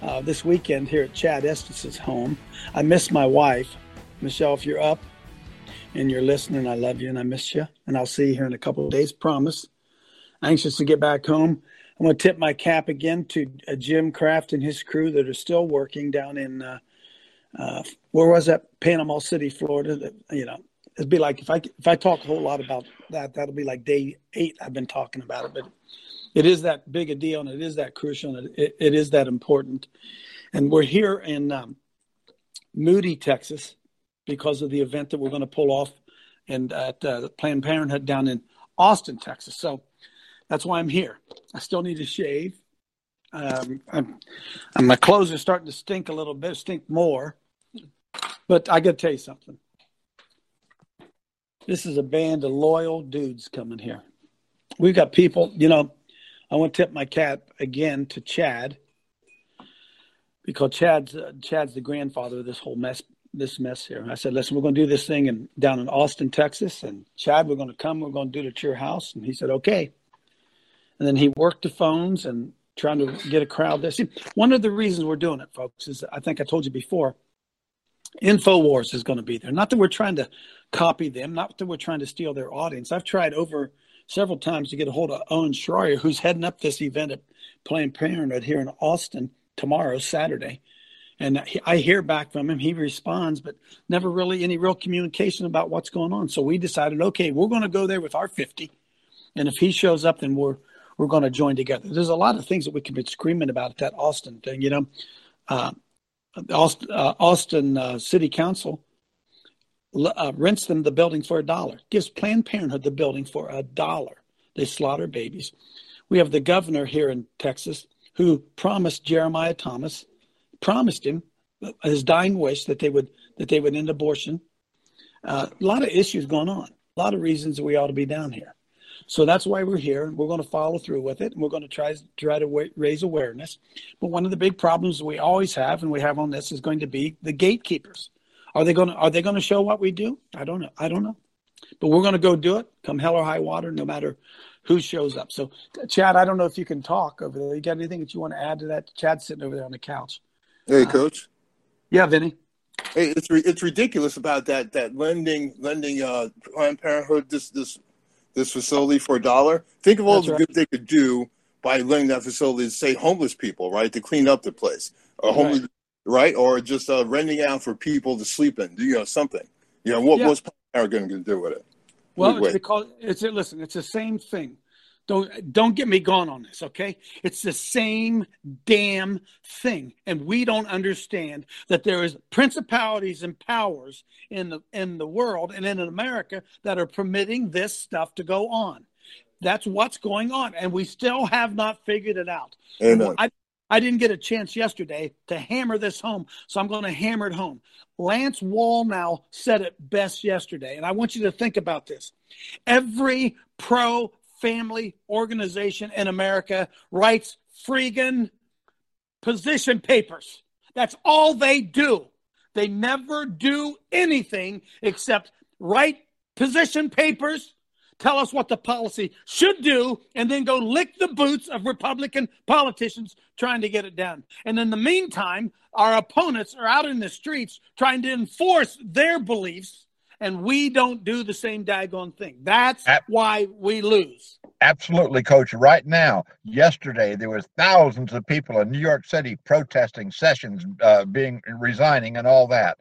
this weekend here at Chad Estes' home. I miss my wife. Michelle, if you're up and you're listening, I love you and I miss you. And I'll see you here in a couple of days, promise. Anxious to get back home. I'm going to tip my cap again to Jim Kraft and his crew that are still working down in, where was that? Panama City, Florida. It'd be like if I talk a whole lot about that, that'll be like day 8 I've been talking about it. But it is that big a deal, and it is that crucial, and it is that important. And we're here in Moody, Texas, because of the event that we're going to pull off and at Planned Parenthood down in Austin, Texas. So that's why I'm here. I still need to shave. My clothes are starting to stink a little bit, stink more. But I got to tell you something. This is a band of loyal dudes coming here. We've got people, I want to tip my cap again to Chad, because Chad's the grandfather of this whole mess here. And I said, listen, we're going to do this thing down in Austin, Texas. And Chad, we're going to come. We're going to do it at your house. And he said, okay. And then he worked the phones and trying to get a crowd there. See, one of the reasons we're doing it, folks, is I think I told you before, InfoWars is going to be there. Not that we're trying to copy them, not that we're trying to steal their audience. I've tried over several times to get a hold of Owen Schroyer, who's heading up this event at Planned Parenthood here in Austin tomorrow, Saturday. And I hear back from him. He responds, but never really any real communication about what's going on. So we decided, okay, we're going to go there with our 50. And if he shows up, then we're going to join together. There's a lot of things that we could be screaming about at that Austin thing. Austin City Council rents them the building for $1, gives Planned Parenthood the building for $1. They slaughter babies. We have the governor here in Texas who promised Jeremiah Thomas, promised him his dying wish that they would end abortion. A lot of issues going on, a lot of reasons we ought to be down here. So that's why we're here. We're going to follow through with it, and we're going to try to raise awareness. But one of the big problems we always have, and we have on this, is going to be the gatekeepers. Are they going to show what we do? I don't know. But we're going to go do it, come hell or high water, no matter who shows up. So, Chad, I don't know if you can talk over there. You got anything that you want to add to that? Chad's sitting over there on the couch. Hey, Coach. Yeah, Vinny. Hey, it's ridiculous about that lending Planned Parenthood this facility for $1. Think of all the good they could do by lending that facility to, say, homeless people, right, to clean up the place, or homeless, right, or just renting out for people to sleep in, something. What's Planned going to do with it? Well, it's because it's the same thing. Don't get me going on this, okay? It's the same damn thing, and we don't understand that there is principalities and powers in the world and in America that are permitting this stuff to go on. That's what's going on, and we still have not figured it out. Amen. I didn't get a chance yesterday to hammer this home, so I'm going to hammer it home. Lance Wallnau said it best yesterday, and I want you to think about this. Every pro-family organization in America writes friggin' position papers. That's all they do. They never do anything except write position papers, tell us what the policy should do, and then go lick the boots of Republican politicians trying to get it done. And in the meantime, our opponents are out in the streets trying to enforce their beliefs, and we don't do the same daggone thing. That's why we lose. Absolutely, Coach. Right now, yesterday, there was thousands of people in New York City protesting Sessions resigning and all that.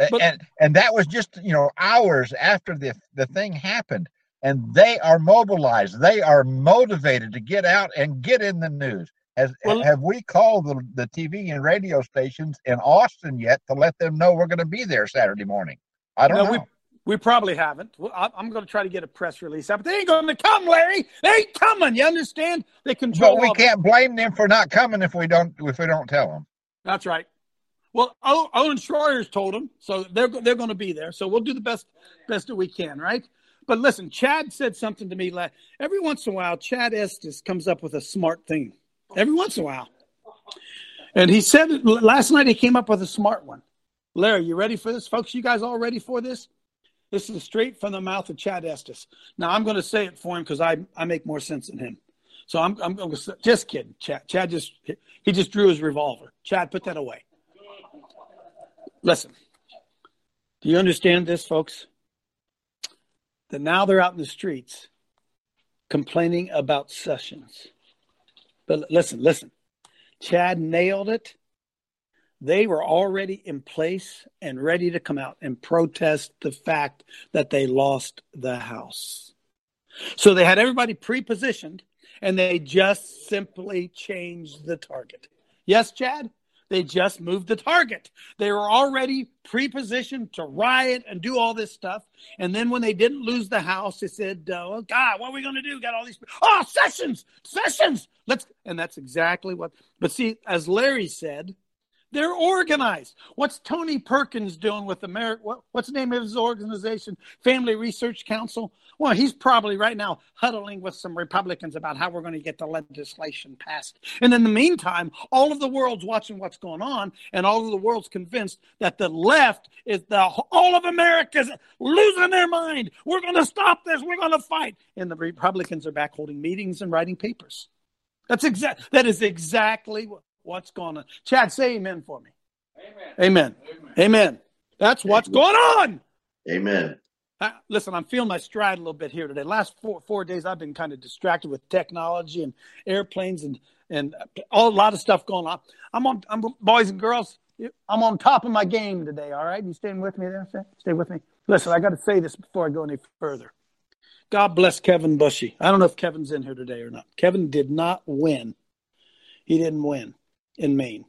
And that was just, hours after the thing happened. And they are mobilized. They are motivated to get out and get in the news. Have we called the TV and radio stations in Austin yet to let them know we're going to be there Saturday morning? I don't know. We probably haven't. I'm going to try to get a press release out, but they ain't going to come, Larry. They ain't coming. You understand? They control. But we can't blame them for not coming if we don't tell them. That's right. Well, Owen Schroyer's told them, so they're going to be there. So we'll do the best that we can, right? But listen, Chad said something to me. Every once in a while, Chad Estes comes up with a smart thing. Every once in a while. And he said last night he came up with a smart one. Larry, you ready for this? Folks, you guys all ready for this? This is straight from the mouth of Chad Estes. Now, I'm going to say it for him because I make more sense than him. So I'm just kidding. Chad just drew his revolver. Chad, put that away. Listen, do you understand this, folks? That now they're out in the streets complaining about Sessions. But listen. Chad nailed it. They were already in place and ready to come out and protest the fact that they lost the House. So they had everybody pre-positioned, and they just simply changed the target. Yes, Chad? They just moved the target. They were already pre-positioned to riot and do all this stuff. And then when they didn't lose the House, they said, oh, God, what are we going to do? Got all these. Oh, Sessions. And that's exactly what. But see, as Larry said, they're organized. What's Tony Perkins doing with what's the name of his organization? Family Research Council. Well, he's probably right now huddling with some Republicans about how we're going to get the legislation passed. And in the meantime, all of the world's watching what's going on, and all of the world's convinced that the left is all of America's losing their mind. We're going to stop this. We're going to fight. And the Republicans are back holding meetings and writing papers. That is exactly what's going on. Chad, say amen for me. Amen. That's what's going on. Amen. Listen, I'm feeling my stride a little bit here today. Last four days, I've been kind of distracted with technology and airplanes and a lot of stuff going on. I'm boys and girls. I'm on top of my game today. All right, you staying with me there? Stay with me. Listen, I got to say this before I go any further. God bless Kevin Bushy. I don't know if Kevin's in here today or not. Kevin did not win. He didn't win in Maine.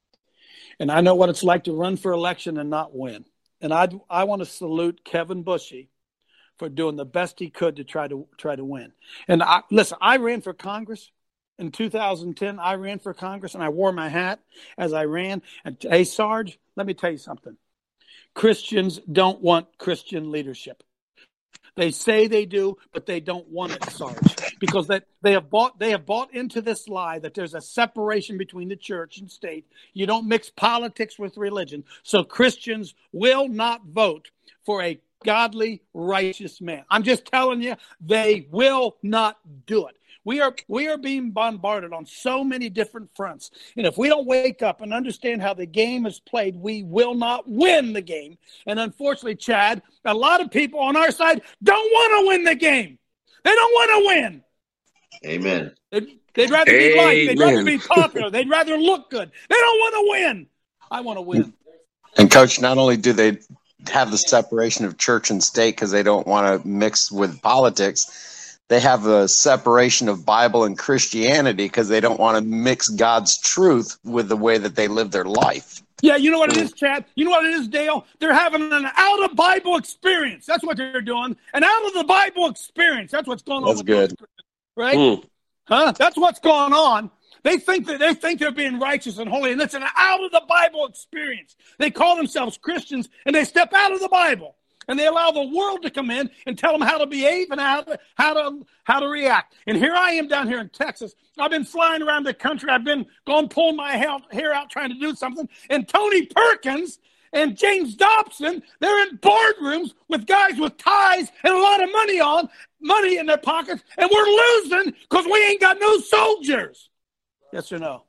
And I know what it's like to run for election and not win. And I want to salute Kevin Bushy for doing the best he could to try to win. And I ran for Congress in 2010. I ran for Congress and I wore my hat as I ran. And hey, Sarge, let me tell you something. Christians don't want Christian leadership. They say they do, but they don't want it, Sarge, because they have bought into this lie that there's a separation between the church and state. You don't mix politics with religion. So Christians will not vote for a godly, righteous man. I'm just telling you, they will not do it. We are being bombarded on so many different fronts. And if we don't wake up and understand how the game is played, we will not win the game. And unfortunately, Chad, a lot of people on our side don't want to win the game. They don't want to win. Amen. They'd rather be liked. They'd rather be popular. They'd rather look good. They don't want to win. I want to win. And, Coach, not only do they have the separation of church and state because they don't want to mix with politics, they have a separation of Bible and Christianity because they don't want to mix God's truth with the way that they live their life. Yeah, you know what it is, Chad? You know what it is, Dale? They're having an out-of-Bible experience. That's what they're doing. An out-of-the-Bible experience. That's what's going on. That's good. Right? Huh? That's what's going on. They think they're being righteous and holy, and it's an out-of-the-Bible experience. They call themselves Christians, and they step out of the Bible. And they allow the world to come in and tell them how to behave and how to react. And here I am down here in Texas. I've been flying around the country. I've been going pulling my hair out trying to do something. And Tony Perkins and James Dobson, they're in boardrooms with guys with ties and a lot of money in their pockets. And we're losing because we ain't got no soldiers. Yes or no?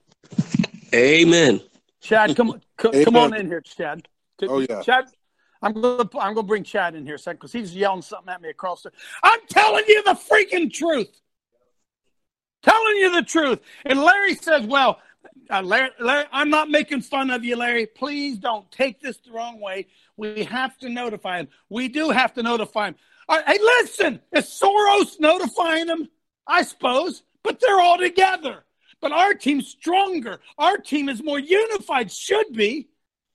Amen. Chad, come on in here, Chad. Oh, yeah. Chad. I'm gonna bring Chad in here a second because he's yelling something at me across the. I'm telling you the freaking truth. Telling you the truth. And Larry says, "Well, Larry, I'm not making fun of you, Larry. Please don't take this the wrong way. We have to notify him. We do have to notify him. All right, hey, listen, is Soros notifying them? I suppose, but they're all together. But our team's stronger. Our team is more unified. Should be."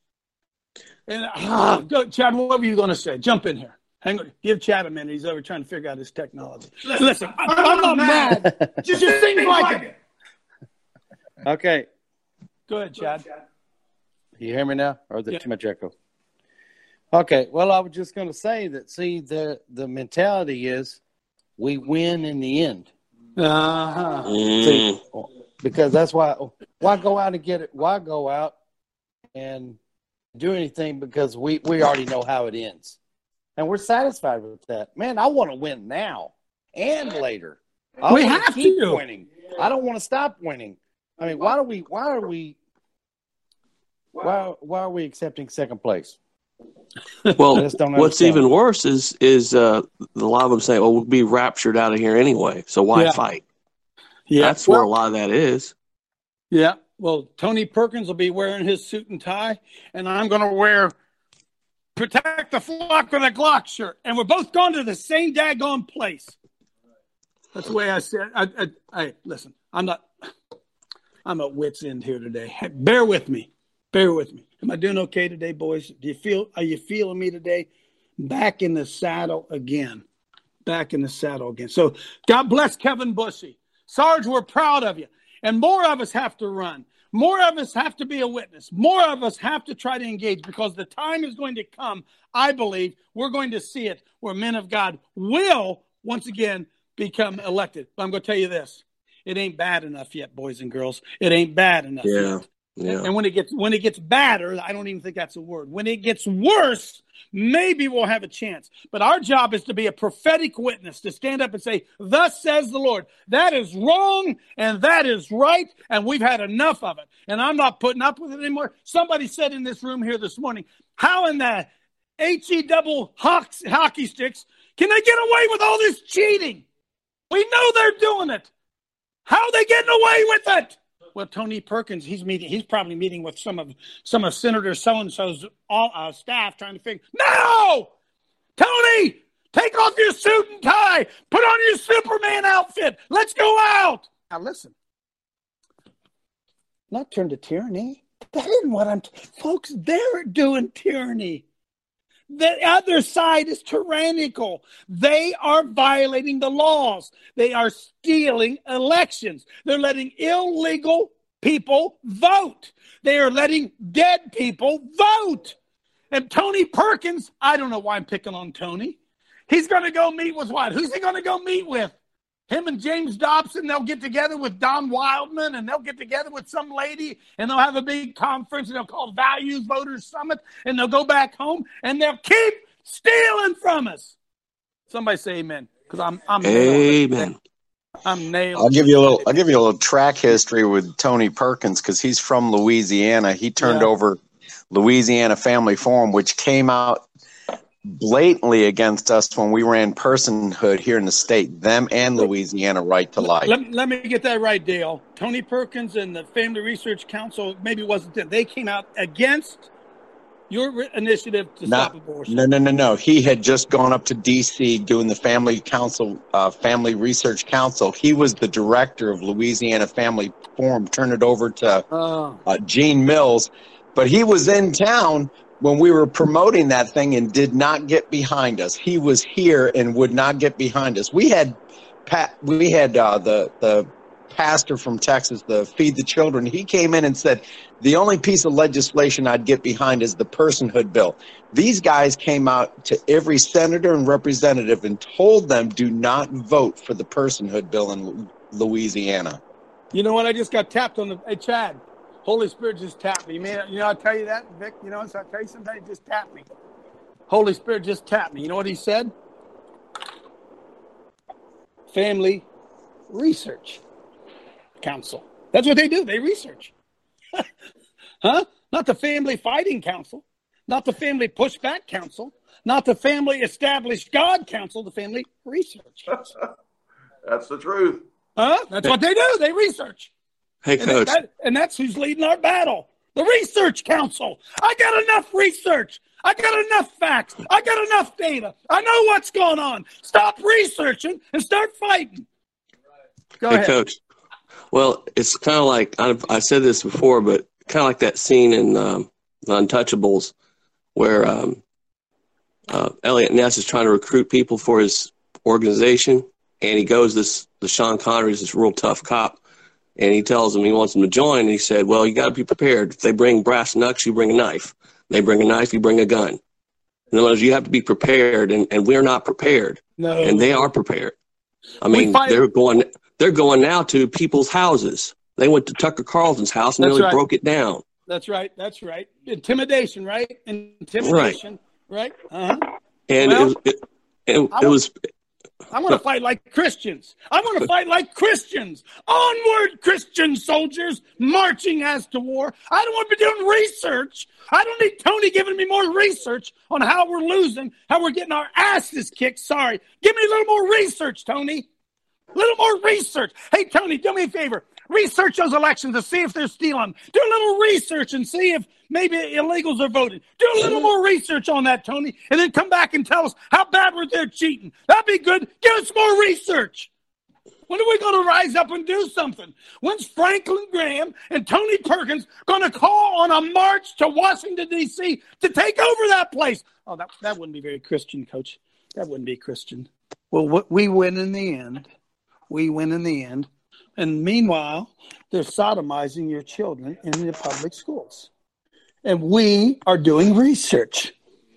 And go, Chad, what were you going to say? Jump in here. Hang on. Give Chad a minute. He's over trying to figure out his technology. Listen, I'm not mad. Just seems like it. Okay. Go ahead, Chad. You hear me now? Or is there too much echo? Okay. Well, I was just going to say that, see, the mentality is we win in the end. Uh-huh. See, because that's why go out and get it? Why go out and do anything because we already know how it ends. And we're satisfied with that. Man, I want to win now and later. We have to. Winning. I don't want to stop winning. I mean, why are we accepting second place? Well, what's even worse is a lot of them say, "Oh, we'll be raptured out of here anyway, so why fight?" Yeah, that's where a lot of that is. Yeah. Well, Tony Perkins will be wearing his suit and tie, and I'm going to wear protect the flock with a Glock shirt, and we're both going to the same daggone place. That's the way I said. I listen. I'm at wit's end here today. Hey, bear with me. Am I doing okay today, boys? Are you feeling me today? Back in the saddle again. So God bless Kevin Bushy. Sarge, we're proud of you. And more of us have to run. More of us have to be a witness. More of us have to try to engage, because the time is going to come, I believe, we're going to see it, where men of God will once again become elected. But I'm going to tell you this. It ain't bad enough yet, boys and girls. It ain't bad enough yet. Yeah. And when it gets badder, I don't even think that's a word. When it gets worse, maybe we'll have a chance. But our job is to be a prophetic witness, to stand up and say, "Thus says the Lord." That is wrong and that is right, and we've had enough of it. And I'm not putting up with it anymore. Somebody said in this room here this morning, how in the HE double hockey sticks can they get away with all this cheating? We know they're doing it. How are they getting away with it? Well, Tony Perkins, he's probably meeting with some of Senator so-and-so's staff, trying to figure. No, Tony, take off your suit and tie, put on your Superman outfit. Let's go out. Now listen, not turn to tyranny. That isn't what folks. They're doing tyranny. The other side is tyrannical. They are violating the laws. They are stealing elections. They're letting illegal people vote. They are letting dead people vote. And Tony Perkins, I don't know why I'm picking on Tony. He's going to go meet with what? Who's he going to go meet with? Him and James Dobson, they'll get together with Don Wildman, and they'll get together with some lady, and they'll have a big conference, and they'll call Values Voters Summit, and they'll go back home, and they'll keep stealing from us. Somebody say amen, because I'm amen. I'm nailing. I'll give you a little track history with Tony Perkins, because he's from Louisiana. He turned over Louisiana Family Forum, which came out blatantly against us when we ran personhood here in the state, them and Louisiana Right to Life. Let me get that right, Dale. Tony Perkins and the Family Research Council, maybe it wasn't them. They came out against your initiative to stop abortion. No. He had just gone up to D.C. doing the Family Research Council. He was the director of Louisiana Family Forum, turned it over to Gene Mills. But he was in town when we were promoting that thing and did not get behind us. He was here and would not get behind us. We had the pastor from Texas, the Feed the Children. He came in and said, the only piece of legislation I'd get behind is the personhood bill. These guys came out to every senator and representative and told them, do not vote for the personhood bill in Louisiana. You know what? I just got tapped on hey, Chad. Holy Spirit just tapped me. I'll tell you that, Vic. So I'll tell you somebody just tapped me. Holy Spirit just tapped me. You know what he said? Family Research Council. That's what they do. They research. Huh? Not the Family Fighting Council. Not the Family Pushback Council. Not the Family Established God Council. The Family Research Council. That's the truth. Huh? That's what they do. They research. Hey, Coach. And that's who's leading our battle. The Research Council. I got enough research. I got enough facts. I got enough data. I know what's going on. Stop researching and start fighting. Go ahead. Coach. Well, it's kind of like, I said this before, but kind of like that scene in The Untouchables where Elliot Ness is trying to recruit people for his organization, and he goes, the Sean Connery is this real tough cop, and he tells him he wants him to join, and he said, well, you got to be prepared. If they bring brass knucks, you bring a knife. They bring a knife, you bring a gun. In other words, you have to be prepared, and we're not prepared. No. And they are prepared. I mean, they're going now to people's houses. They went to Tucker Carlson's house and nearly broke it down. That's right. Intimidation, right? Intimidation, right? Uh-huh. And it was I want to fight like Christians. I want to fight like Christians. Onward, Christian soldiers, marching as to war. I don't want to be doing research. I don't need Tony giving me more research on how we're losing, how we're getting our asses kicked. Sorry. Give me a little more research, Tony. A little more research. Hey, Tony, do me a favor. Research those elections to see if they're stealing. Do a little research and see if maybe illegals are voting. Do a little more research on that, Tony, and then come back and tell us how bad we're there cheating. That'd be good. Give us more research. When are we going to rise up and do something? When's Franklin Graham and Tony Perkins going to call on a march to Washington, D.C. to take over that place? Oh, that wouldn't be very Christian, Coach. That wouldn't be Christian. Well, we win in the end. We win in the end. And meanwhile, they're sodomizing your children in the public schools. And we are doing research.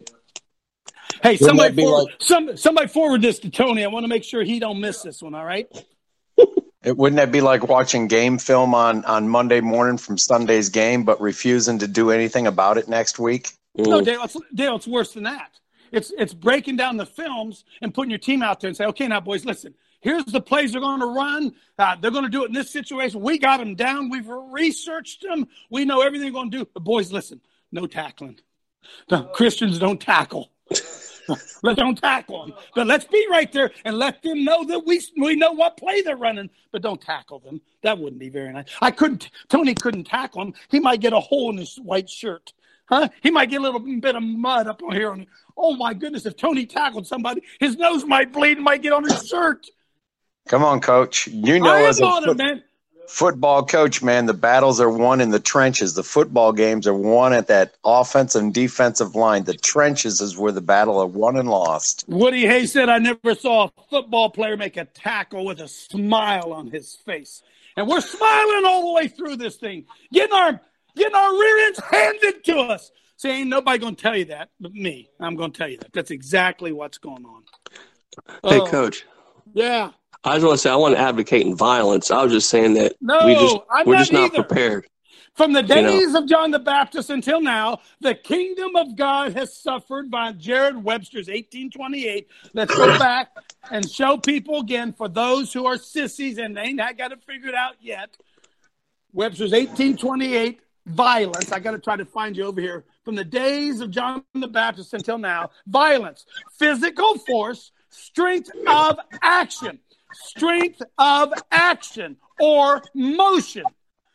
Hey, somebody forward this to Tony. I want to make sure he don't miss this one, all right? Wouldn't that be like watching game film on Monday morning from Sunday's game, but refusing to do anything about it next week? No, Dale, it's worse than that. It's breaking down the films and putting your team out there and say, okay, now, boys, listen. Here's the plays they're going to run. They're going to do it in this situation. We got them down. We've researched them. We know everything they're going to do. But boys, listen, no tackling. No, Christians don't tackle. Don't tackle them. But let's be right there and let them know that we know what play they're running, but don't tackle them. That wouldn't be very nice. Tony couldn't tackle him. He might get a hole in his white shirt. Huh? He might get a little bit of mud up on here. Oh, my goodness, if Tony tackled somebody, his nose might bleed and might get on his shirt. Come on, Coach. You know, as a football coach, man, the battles are won in the trenches. The football games are won at that offensive and defensive line. The trenches is where the battle are won and lost. Woody Hayes said, I never saw a football player make a tackle with a smile on his face. And we're smiling all the way through this thing, getting our rear ends handed to us. See, ain't nobody going to tell you that but me. I'm going to tell you that. That's exactly what's going on. Hey, Coach. Yeah. I just want to say I want to advocate violence. I was just saying that we're just not prepared. From the days of John the Baptist until now, the kingdom of God has suffered by Jared Webster's 1828. Let's go back and show people again, for those who are sissies and they ain't got it figured out yet. Webster's 1828, violence. I got to try to find you over here. From the days of John the Baptist until now, violence, physical force, strength of action. Strength of action or motion,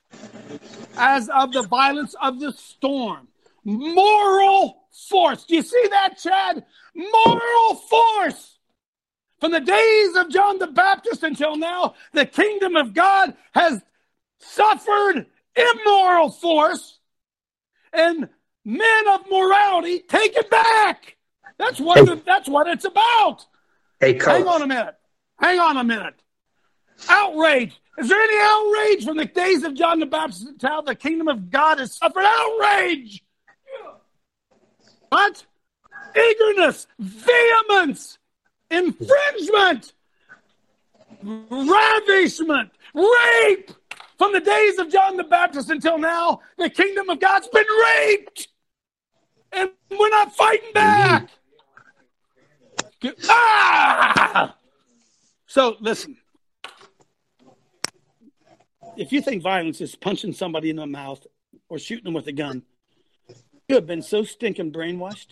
as of the violence of the storm. Moral force. Do you see that, Chad? Moral force. From the days of John the Baptist until now, the kingdom of God has suffered immoral force, and men of morality take it back. That's what it's about. Hey, Coach. Hang on a minute. Outrage. Is there any outrage from the days of John the Baptist until the kingdom of God has suffered outrage? What? Eagerness, vehemence, infringement, ravishment, rape. From the days of John the Baptist until now, the kingdom of God's been raped. And we're not fighting back. Ah! So, listen, if you think violence is punching somebody in the mouth or shooting them with a gun, you have been so stinking brainwashed.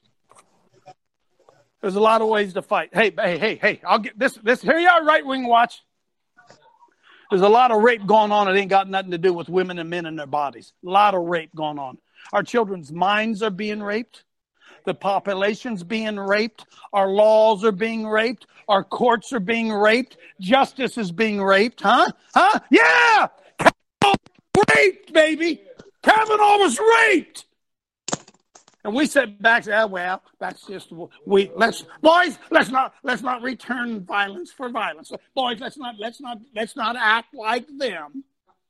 There's a lot of ways to fight. Hey, I'll get this. Here you are, right-wing watch. There's a lot of rape going on. It ain't got nothing to do with women and men and their bodies. A lot of rape going on. Our children's minds are being raped. The population's being raped. Our laws are being raped. Our courts are being raped. Justice is being raped. Huh? Yeah! Kavanaugh was raped, baby. Kavanaugh was raped. And we said back, well, that's just let's not return violence for violence. Boys, let's not act like them.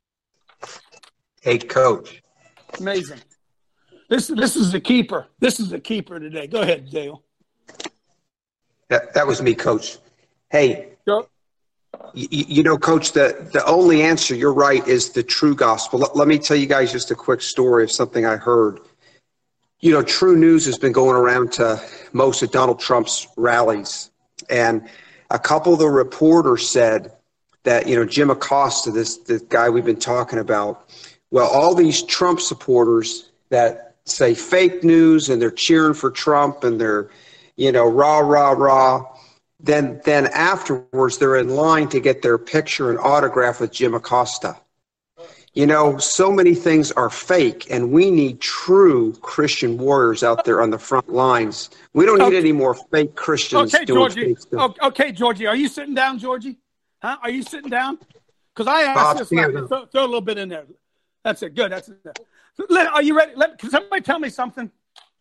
Hey, Coach. Amazing. This is the keeper. This is the keeper today. Go ahead, Dale. That was me, Coach. Hey, Go. You know, Coach, the only answer, you're right, is the true gospel. Let me tell you guys just a quick story of something I heard. You know, True News has been going around to most of Donald Trump's rallies. And a couple of the reporters said that, Jim Acosta, the guy we've been talking about, well, all these Trump supporters that say fake news and they're cheering for Trump and they're, rah, rah, rah. Then afterwards, they're in line to get their picture and autograph with Jim Acosta. So many things are fake, and we need true Christian warriors out there on the front lines. We don't need any more fake Christians doing fake stuff. Okay, Georgie, are you sitting down, Georgie? Huh? Are you sitting down? Because I asked this lady to throw a little bit in there. That's it. Good. That's it. Are you ready? Can somebody tell me something?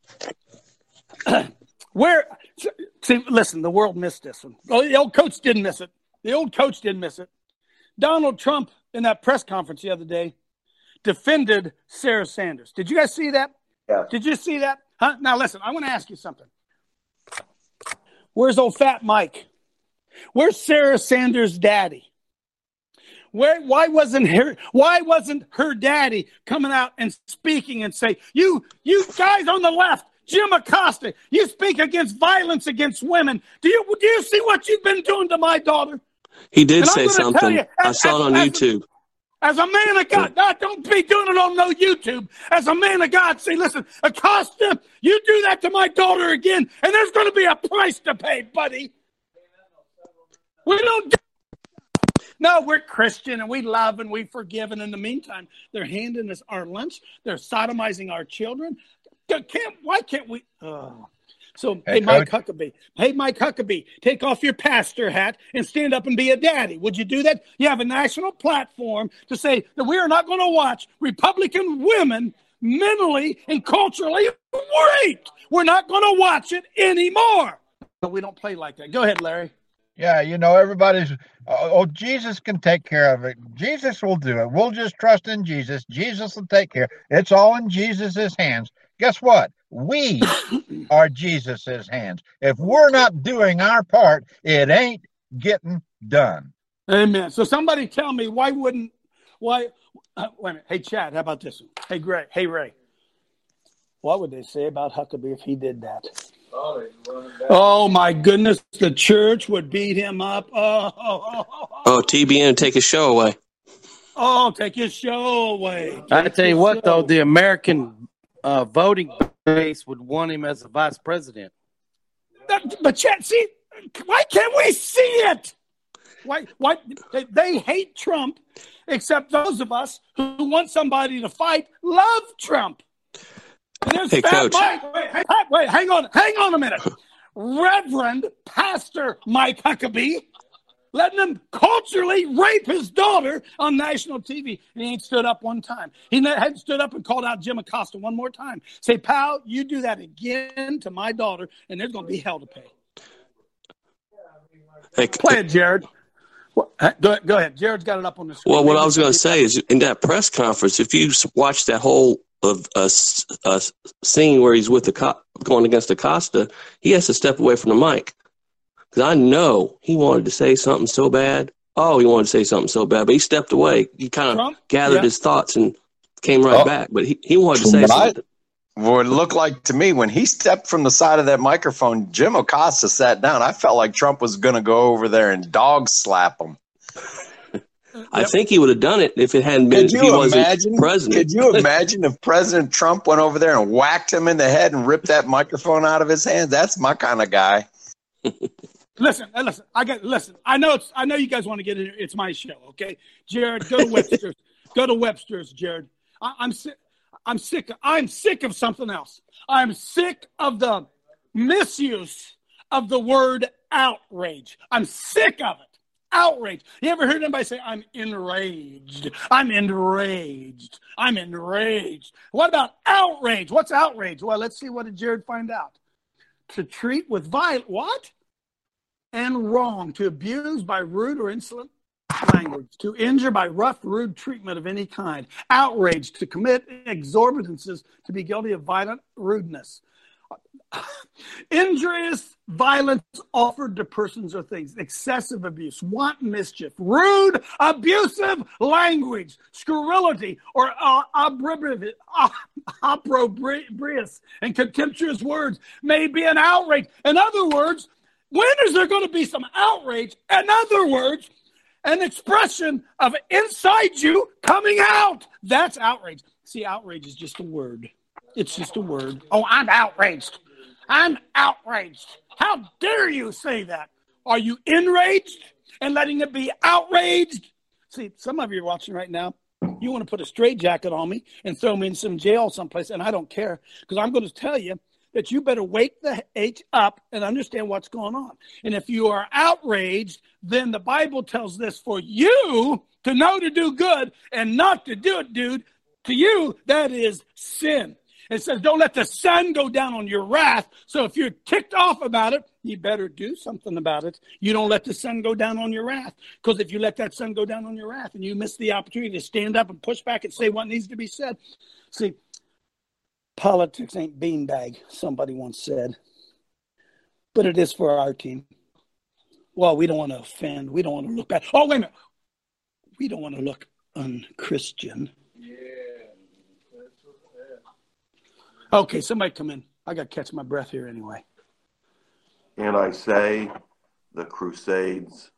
Listen, the world missed this one. Well, the old coach didn't miss it. Donald Trump, in that press conference the other day, defended Sarah Sanders. Did you guys see that? Yeah. Did you see that? Huh? Now, listen, I want to ask you something. Where's old fat Mike? Where's Sarah Sanders' daddy? Why wasn't her daddy coming out and speaking and say, you guys on the left, Jim Acosta, you speak against violence against women. Do you see what you've been doing to my daughter? He did say something. I saw it on YouTube. As a man of God, don't be doing it on no YouTube. As a man of God, say, listen, Acosta, you do that to my daughter again, and there's going to be a price to pay, buddy. We don't do No, we're Christian and we love and we forgive. And in the meantime, they're handing us our lunch. They're sodomizing our children. Why can't we? So, hey, Mike Huckabee, take off your pastor hat and stand up and be a daddy. Would you do that? You have a national platform to say that we are not going to watch Republican women mentally and culturally raped. We're not going to watch it anymore. But we don't play like that. Go ahead, Larry. Yeah, everybody's, Jesus can take care of it. Jesus will do it. We'll just trust in Jesus. Jesus will take care. It's all in Jesus's hands. Guess what? We are Jesus's hands. If we're not doing our part, it ain't getting done. Amen. So somebody tell me, wait a minute. Hey, Chad, how about this one? Hey, Ray. What would they say about Huckabee if he did that? Oh, my goodness. The church would beat him up. Oh, TBN, take his show away. Oh, take his show away. I tell you what, though, the American voting base would want him as a vice president. But Chad, see, why can't we see it? Why they hate Trump, except those of us who want somebody to fight love Trump. Hey, Coach. Wait, hang on a minute. Reverend Pastor Mike Huckabee letting him culturally rape his daughter on national TV. And he ain't stood up one time. He hadn't stood up and called out Jim Acosta one more time. Say, pal, you do that again to my daughter, and there's going to be hell to pay. Hey, play it, Jared. Go ahead. Jared's got it up on the screen. Well, what I was going to say is in that press conference, if you watch that whole scene where he's with the cop going against Acosta, he has to step away from the mic. Because I know he wanted to say something so bad. Oh, he wanted to say something so bad, but he stepped away. He kind of gathered his thoughts and came right back. But he wanted to say something. Well, it looked like to me when he stepped from the side of that microphone, Jim Acosta sat down. I felt like Trump was going to go over there and dog slap him. I think he would have done it if it hadn't been. If he wasn't president. Could you imagine if President Trump went over there and whacked him in the head and ripped that microphone out of his hands? That's my kind of guy. Listen. I know you guys want to get in here. It's my show, okay? Jared, go to Webster's. Go to Webster's, Jared. I'm sick of something else. I'm sick of the misuse of the word outrage. I'm sick of it. Outrage. You ever heard anybody say, I'm enraged? I'm enraged. I'm enraged. What about outrage? What's outrage? Well, let's see what did Jared find out. To treat with violence, what? And wrong. To abuse by rude or insolent language. To injure by rough, rude treatment of any kind. Outrage. To commit exorbitances. To be guilty of violent rudeness. Injurious violence offered to persons or things, excessive abuse, wanton mischief, rude, abusive language, scurrility, or opprobrious and contemptuous words may be an outrage. In other words, When is there going to be some outrage? In other words, an expression of inside you coming out. That's outrage. See, outrage is just a word. It's just a word. Oh, I'm outraged. I'm outraged. How dare you say that? Are you enraged and letting it be outraged? See, some of you are watching right now. You want to put a straitjacket on me and throw me in some jail someplace, and I don't care, because I'm going to tell you that you better wake the H up and understand what's going on. And if you are outraged, then the Bible tells this for you to know to do good and not to do it, dude. To you, that is sin. It says, don't let the sun go down on your wrath. So if you're ticked off about it, you better do something about it. You don't let the sun go down on your wrath. Because if you let that sun go down on your wrath and you miss the opportunity to stand up and push back and say what needs to be said. See, politics ain't beanbag, somebody once said. But it is for our team. Well, we don't want to offend. We don't want to look bad. Oh, wait a minute. We don't want to look unchristian. Okay, somebody come in. I got to catch my breath here anyway. And I say the Crusades.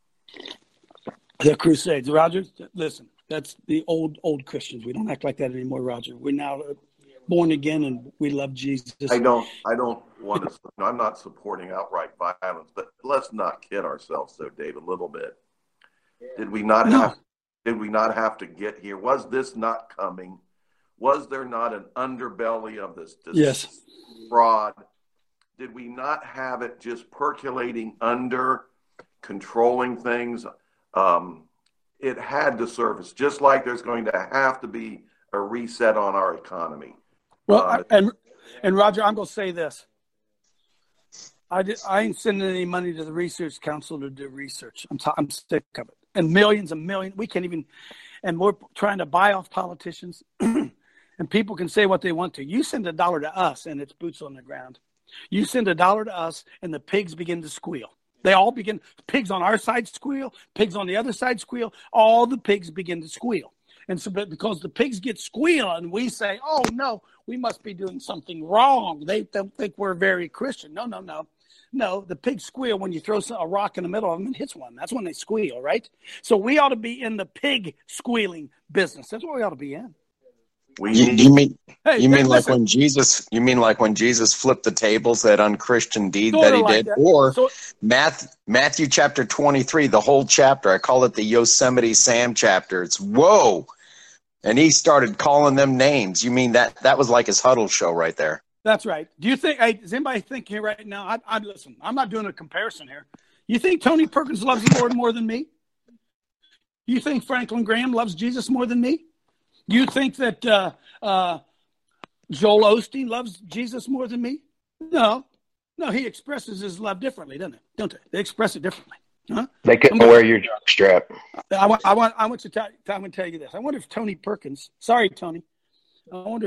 The Crusades. Roger, listen, that's the old Christians. We don't act like that anymore, Roger. We're now born again and we love Jesus. I don't want to, I'm not supporting outright violence, but let's not kid ourselves though, Dave, a little bit. Did we not have to get here? Was this not coming? Was there not an underbelly of this fraud? Did we not have it just percolating under, controlling things? It had to surface, just like there's going to have to be a reset on our economy. Well, and Roger, I'm going to say this. I ain't sending any money to the Research Council to do research. I'm sick of it. And millions, we can't even, and we're trying to buy off politicians. And people can say what they want to. You send $1 to us, and it's boots on the ground. You send $1 to us, and the pigs begin to squeal. They all begin. Pigs on our side squeal. Pigs on the other side squeal. All the pigs begin to squeal. And so, but because the pigs get squealing, we say, "Oh no, we must be doing something wrong." They don't think we're very Christian. No. The pigs squeal when you throw a rock in the middle of them and hits one. That's when they squeal, right? So we ought to be in the pig squealing business. That's what we ought to be in. You mean like when Jesus flipped the tables, that unchristian deed that he did? Or Matthew chapter 23, the whole chapter. I call it the Yosemite Sam chapter. It's whoa. And he started calling them names. You mean that was like his huddle show right there? That's right. Do you think, does anybody think here right now, listen, I'm not doing a comparison here. You think Tony Perkins loves the Lord more than me? You think Franklin Graham loves Jesus more than me? You think that Joel Osteen loves Jesus more than me? No, he expresses his love differently, doesn't it? Don't they? They express it differently. Huh? They couldn't wear your jockstrap. I want to tell you this. I wonder if Tony Perkins, sorry, Tony, I wonder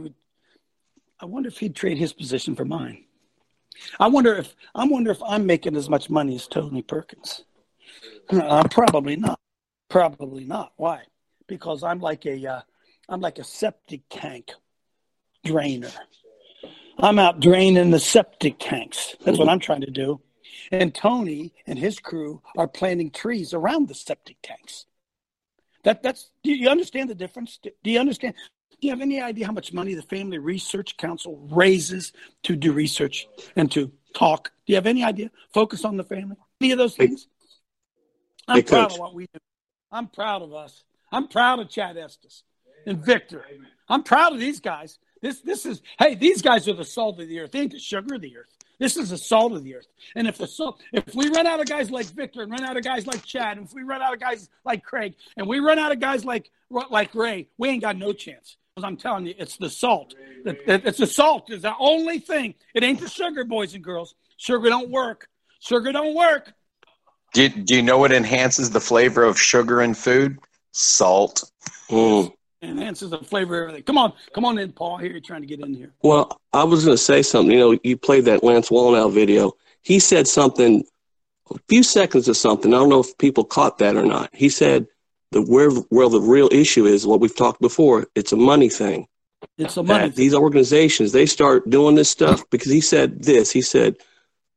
if he'd trade his position for mine. I wonder if I'm making as much money as Tony Perkins. Probably not. Why? Because I'm like a septic tank drainer. I'm out draining the septic tanks. That's what I'm trying to do. And Tony and his crew are planting trees around the septic tanks. Do you understand the difference? Do you understand? Do you have any idea how much money the Family Research Council raises to do research and to talk? Do you have any idea? Focus on the family. Any of those things? I'm proud of what we do. I'm proud of us. I'm proud of Chad Estes and Victor. I'm proud of these guys. These guys are the salt of the earth. They ain't the sugar of the earth. This is the salt of the earth. And if we run out of guys like Victor and run out of guys like Chad, and if we run out of guys like Craig, and we run out of guys like Ray, we ain't got no chance. Because I'm telling you, it's the salt. It's the salt is the only thing. It ain't the sugar, boys and girls. Sugar don't work. Sugar don't work. Do you know what enhances the flavor of sugar in food? Salt. Enhances the flavor of everything. Come on in, Paul. Here, you're trying to get in here. Well, I was going to say something. You played that Lance Wallnau video. He said something, a few seconds of something. I don't know if people caught that or not. He said where the real issue is, what we've talked before, it's a money thing. It's a money thing. These organizations, they start doing this stuff because he said this. He said,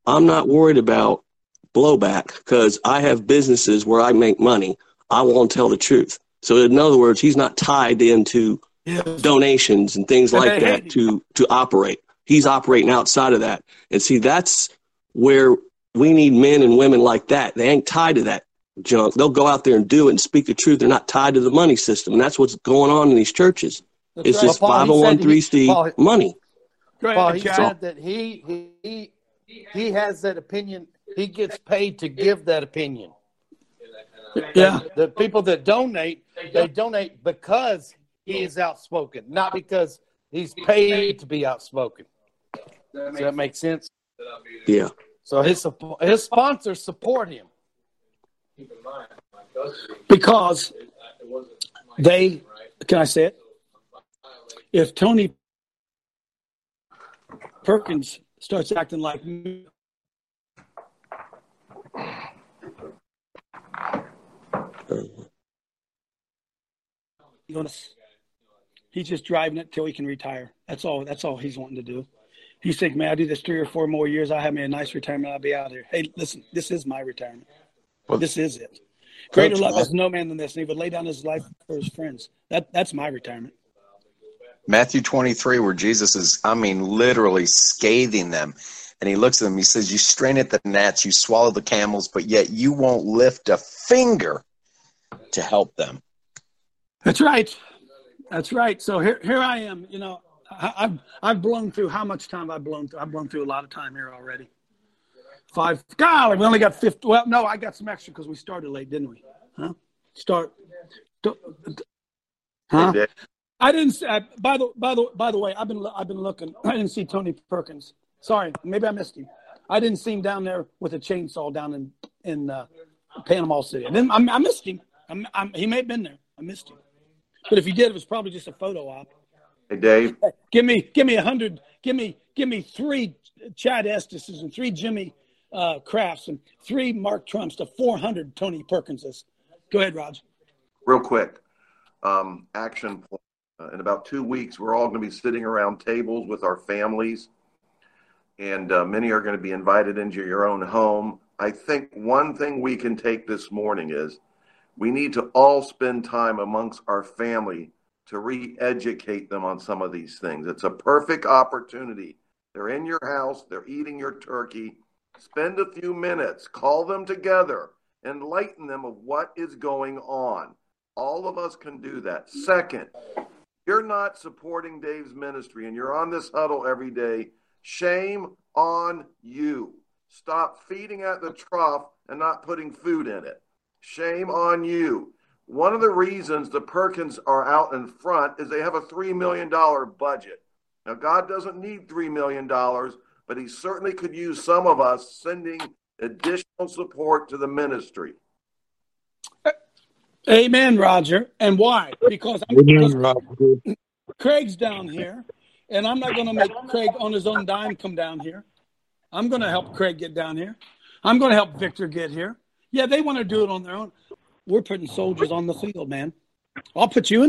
I'm not worried about blowback because I have businesses where I make money. I won't tell the truth. So in other words, he's not tied into donations and things like that to operate. He's operating outside of that. And see, that's where we need men and women like that. They ain't tied to that junk. They'll go out there and do it and speak the truth. They're not tied to the money system. And that's what's going on in these churches. That's it's just 501(c)(3) money. Paul, he said that he has that opinion. He gets paid to give that opinion. Yeah. The people that donate, they donate because he is outspoken, not because he's paid to be outspoken. Does that make sense? Yeah. So his sponsors support him. Because they, can I say it? If Tony Perkins starts acting like me, he's just driving it till he can retire. That's all he's wanting to do. He's thinking, man, I do this 3 or 4 more years. I'll have me a nice retirement. I'll be out of here. Hey, listen, this is my retirement. Well, this is it. Greater love has no man than this, and he would lay down his life for his friends. That's my retirement. Matthew 23, where Jesus is, literally scathing them. And he looks at them, he says, you strain at the gnats, you swallow the camels, but yet you won't lift a finger to help them. That's right. That's right. So here I am. You know, I've blown through how much time I've blown through. I've blown through a lot of time here already. 5. Golly, we only got 50. Well, no, I got some extra because we started late, didn't we? Huh? Huh? I didn't. By the way, I've been looking. I didn't see Tony Perkins. Sorry, maybe I missed him. I didn't see him down there with a chainsaw down in Panama City. I missed him. He may have been there. I missed him. But if he did, it was probably just a photo op. Hey, Dave. Give me 100. Give me 3 Chad Estises and 3 Jimmy Crafts and 3 Mark Trumps to 400 Tony Perkinses. Go ahead, Raj. Real quick. Action point. In about 2 weeks, we're all going to be sitting around tables with our families. And many are going to be invited into your own home. I think one thing we can take this morning is we need to all spend time amongst our family to re-educate them on some of these things. It's a perfect opportunity. They're in your house. They're eating your turkey. Spend a few minutes. Call them together. Enlighten them of what is going on. All of us can do that. Second, you're not supporting Dave's ministry and you're on this huddle every day. Shame on you. Stop feeding at the trough and not putting food in it. Shame on you. One of the reasons the Perkins are out in front is they have a $3 million budget. Now, God doesn't need $3 million, but he certainly could use some of us sending additional support to the ministry. Amen, Roger. And why? Because Craig's down here, and I'm not going to make Craig on his own dime come down here. I'm going to help Craig get down here. I'm going to help Victor get here. Yeah, they want to do it on their own. We're putting soldiers on the field, man. I'll put you in.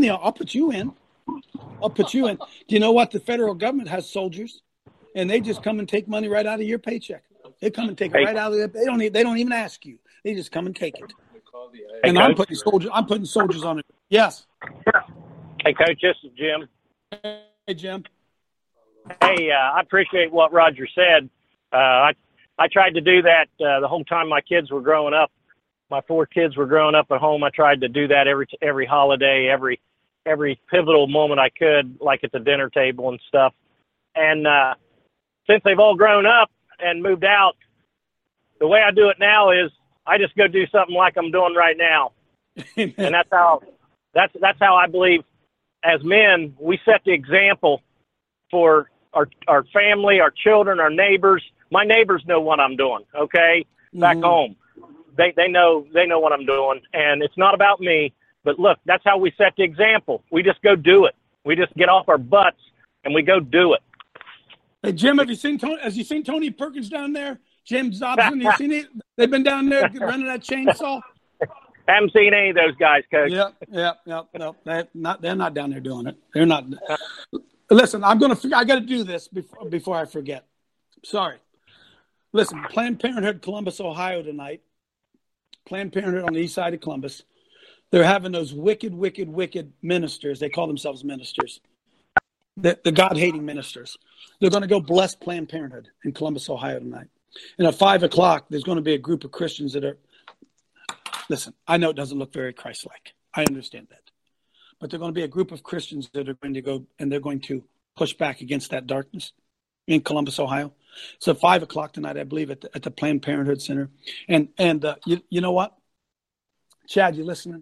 Do you know what? The federal government has soldiers, and they just come and take money right out of your paycheck. They come and take it right out of it. They don't even ask you. They just come and take it. Hey, and Coach. I'm putting soldiers on it. Yes. Hey, Coach, this is Jim. Hey, Jim. Hey, I appreciate what Roger said. I tried to do that the whole time my kids were growing up. My 4 kids were growing up at home. I tried to do that every holiday, every pivotal moment I could, like at the dinner table and stuff. And since they've all grown up and moved out, the way I do it now is I just go do something like I'm doing right now. And that's how I believe as men, we set the example for our family, our children, our neighbors. My neighbors know what I'm doing, okay? Back home. They know what I'm doing, and it's not about me. But look, that's how we set the example. We just go do it. We just get off our butts and we go do it. Hey, Jim, have you seen Tony Perkins down there? Jim Dobson, you seen it? They've been down there running that chainsaw. Haven't seen any of those guys, Coach. No, they're not down there doing it. They're not. Listen, I got to do this before I forget. Sorry. Listen, Planned Parenthood, Columbus, Ohio tonight. Planned Parenthood on the east side of Columbus. They're having those wicked ministers. They call themselves ministers. The God-hating ministers. They're going to go bless Planned Parenthood in Columbus, Ohio tonight. And at 5 o'clock, there's going to be a group of Christians that are, listen, I know it doesn't look very Christ-like. I understand that. But they're going to be a group of Christians that are going to go and they're going to push back against that darkness in Columbus, Ohio. So 5 o'clock tonight, I believe, at the Planned Parenthood Center. And you know what? Chad, you listening?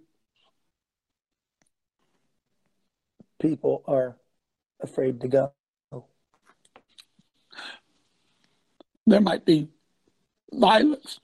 People are afraid to go. There might be violence.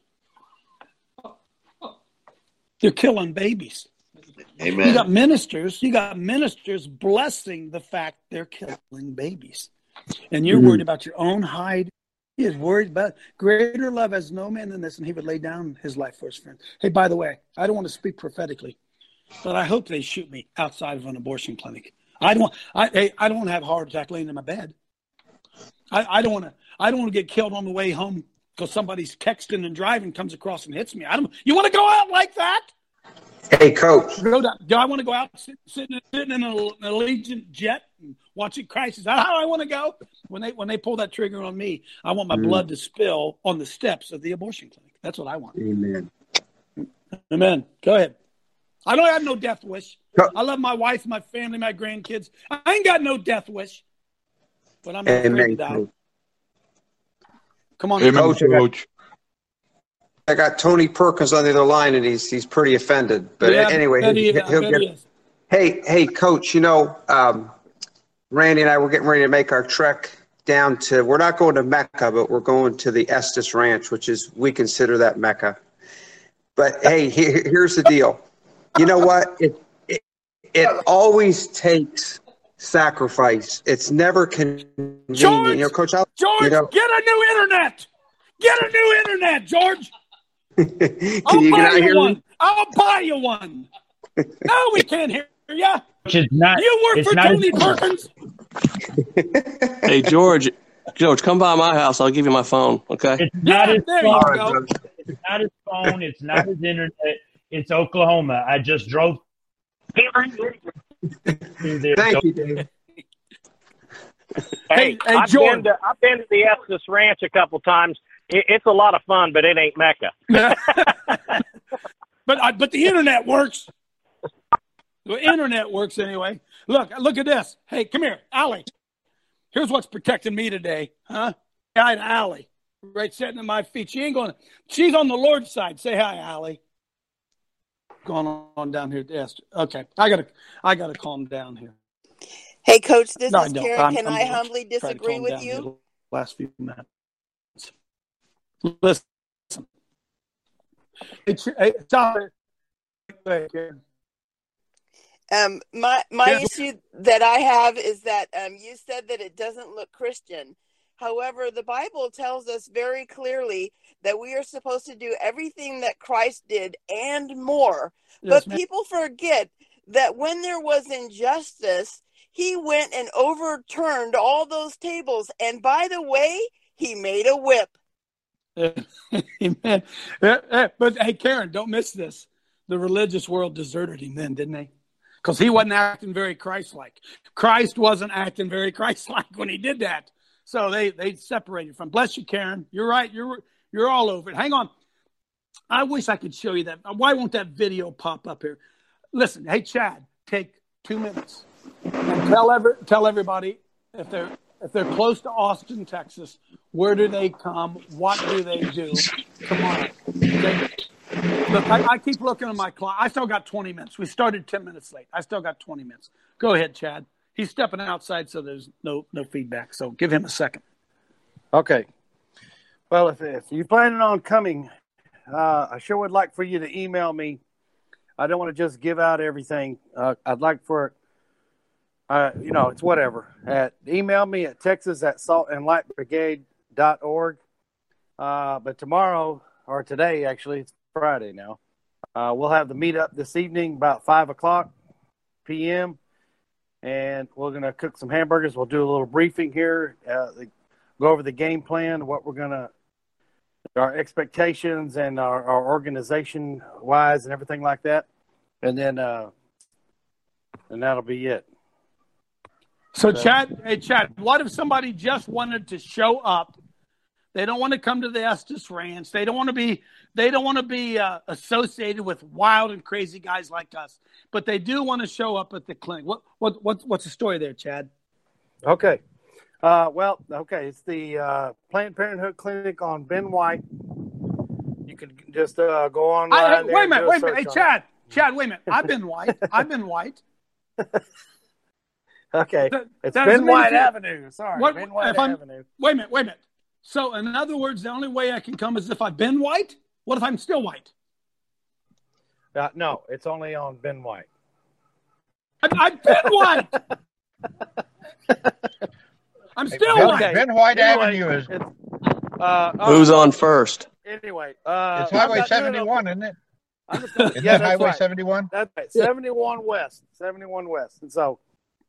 They're killing babies. Amen. You got ministers blessing the fact they're killing babies. And you're worried about your own hide. He is worried about greater love has no man than this, and he would lay down his life for his friend. Hey, by the way, I don't want to speak prophetically, but I hope they shoot me outside of an abortion clinic. I don't want to have a heart attack laying in my bed. I don't want to get killed on the way home because somebody's texting and driving comes across and hits me. You want to go out like that? Hey, Coach. Do I want to go out sitting in an Allegiant jet and watching Christ? Is that how I want to go? When they pull that trigger on me, I want my blood to spill on the steps of the abortion clinic. That's what I want. Amen. Go ahead. I don't have no death wish. I love my wife, my family, my grandkids. I ain't got no death wish, but I'm not afraid to die. Come on, Amen, Coach. I got Tony Perkins on the other line, and he's pretty offended. But anyway, he'll get. Hey, Coach. You know, Randy and I were getting ready to make our trek down to. We're not going to Mecca, but we're going to the Estes Ranch, which is we consider that Mecca. But hey, here's the deal. You know what? It always takes sacrifice. It's never convenient. George, you know, Coach. George, get a new internet. Get a new internet, George. I'll buy you one. No, we can't hear you. You work for Tony Perkins. Hey, George, come by my house. I'll give you my phone, okay? It's not his phone. It's not his phone. It's not his internet. It's Oklahoma. I just drove. Thank you, Dave. Hey, George. I've been to the Estes Ranch a couple times. It's a lot of fun, but it ain't Mecca. But the internet works. The internet works anyway. Look at this. Hey, come here, Allie. Here's what's protecting me today, huh? Hi to Allie, right sitting at my feet. She's on the Lord's side. Say hi, Allie. Going on down here to Esther. Okay, I gotta calm down here. Hey, Coach, this is Karen. Can I humbly disagree with you? Last few minutes. Listen. Hey, sorry. My issue that I have is that you said that it doesn't look Christian. However, the Bible tells us very clearly that we are supposed to do everything that Christ did and more. Yes, but people forget that when there was injustice, he went and overturned all those tables. And by the way, he made a whip. Amen. But hey, Karen, don't miss this. The religious world deserted him then, didn't they? Because he wasn't acting very Christ-like. Christ wasn't acting very Christ-like when he did that. So they separated from. Bless you, Karen. You're right. You're all over it. Hang on. I wish I could show you that. Why won't that video pop up here? Listen, hey, Chad, take 2 minutes and tell everybody if they're close to Austin, Texas, where do they come? What do they do? Come on. Okay. Look, I keep looking at my clock. I still got 20 minutes. We started 10 minutes late. I still got 20 minutes. Go ahead, Chad. He's stepping outside, so there's no feedback. So give him a second. Okay. Well, if you're planning on coming, I sure would like for you to email me. I don't want to just give out everything. I'd like for it's whatever. Email me at texas@saltandlightbrigade.org. But tomorrow, or today, actually, it's Friday now, we'll have the meetup this evening about 5:00 p.m. And we're going to cook some hamburgers. We'll do a little briefing here, go over the game plan, what we're going to our expectations and our organization wise and everything like that, and then and that'll be it. So, Chad, what if somebody just wanted to show up? They don't want to come to the Estes Ranch. They don't want to be associated with wild and crazy guys like us, but they do want to show up at the clinic. What's the story there, Chad? Okay. It's the Planned Parenthood Clinic on Ben White. You can just go online. Wait a minute. Hey, Chad, wait a minute. I've been white. Okay. It's Ben White Avenue. Sorry, Ben White Avenue. Wait a minute. So, in other words, the only way I can come is if I've been white? What if I'm still white? No, it's only on Ben White. I've been white. I'm still white. Ben White Avenue is. Who's on first? Anyway, it's Highway 71, isn't it? Isn't that Highway 71? That's right. 71 West. 71 West. And so,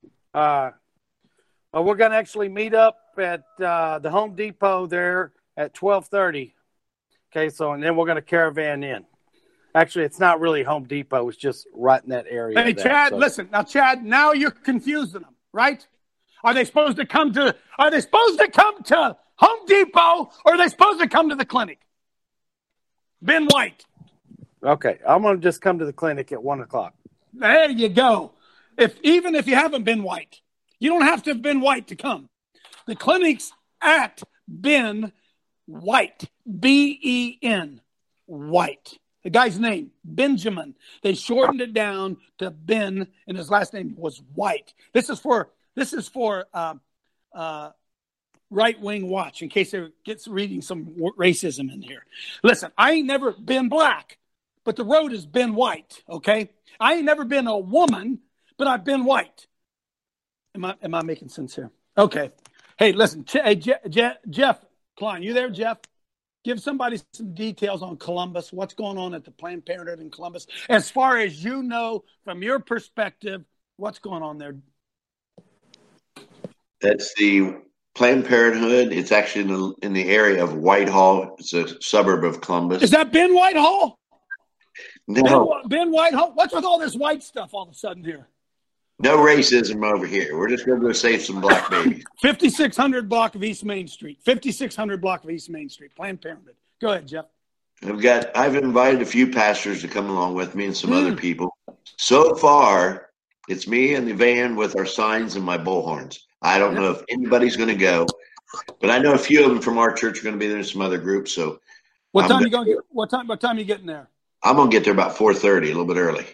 we're going to actually meet up at the Home Depot there at 12:30. Okay, so and then we're going to caravan in. Actually, it's not really Home Depot. It's just right in that area. Hey, Chad, listen. Now, Chad, now you're confusing them, right? Are they supposed to come to Home Depot, or are they supposed to come to the clinic? Ben White. Okay, I'm going to just come to the clinic at 1 o'clock. There you go. Even if you haven't been white, you don't have to have been white to come. The clinic's at Ben White, Ben White. The guy's name, Benjamin. They shortened it down to Ben, and his last name was White. This is for right-wing watch, in case there gets reading some racism in here. Listen, I ain't never been black, but the road has been white, okay? I ain't never been a woman, but I've been white. Am I making sense here? Okay. Hey, listen, Jeff Klein, you there, Jeff? Give somebody some details on Columbus, what's going on at the Planned Parenthood in Columbus. As far as you know, from your perspective, what's going on there? That's the Planned Parenthood. It's actually in the area of Whitehall. It's a suburb of Columbus. Is that Ben Whitehall? No. Ben Whitehall? What's with all this white stuff all of a sudden here? No racism over here. We're just going to go save some black babies. 5600 block of East Main Street. 5600 block of East Main Street. Planned Parenthood. Go ahead, Jeff. I've invited a few pastors to come along with me and some other people. So far, it's me and the van with our signs and my bullhorns. I don't know if anybody's going to go, but I know a few of them from our church are going to be there and some other groups. So, what time are you getting there? I'm going to get there about 4:30, a little bit early.